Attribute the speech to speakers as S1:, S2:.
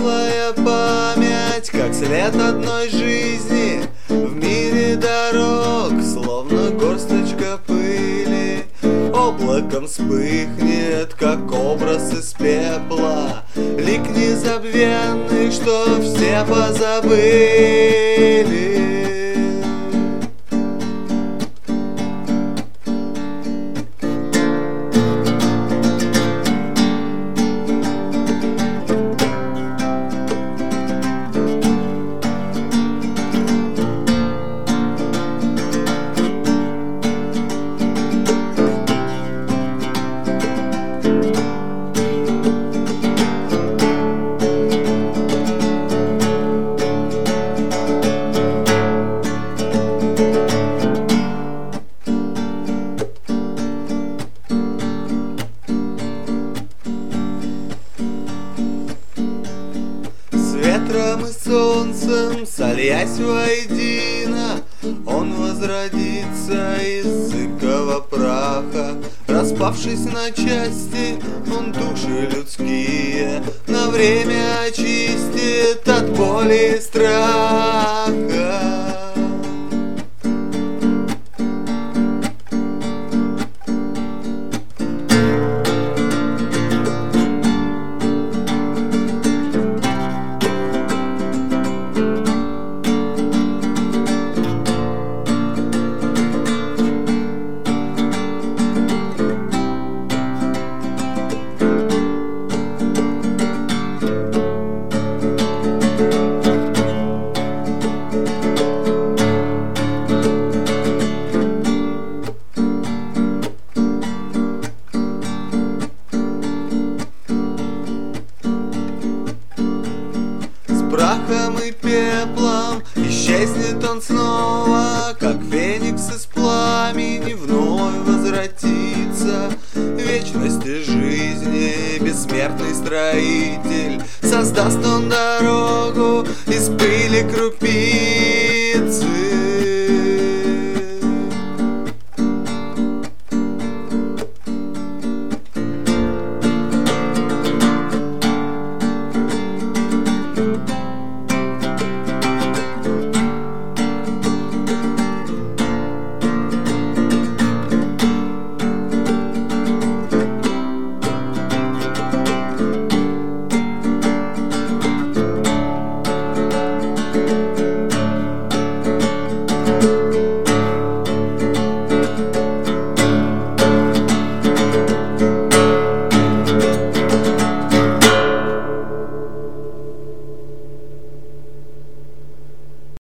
S1: светлая память, как след одной жизни в мире дорог, словно горсточка пыли облаком вспыхнет, как образ из пепла, лик незабвенный, что все позабыли. Ветром и солнцем, сольясь воедино, он возродится из зыбкого праха. Распавшись на части, он души людские на время очистит от боли и страха. Прахом и пеплом исчезнет он снова, как феникс из пламени вновь возвратится. В вечности жизни бессмертный строитель, создаст он дорогу из пыли крупиц.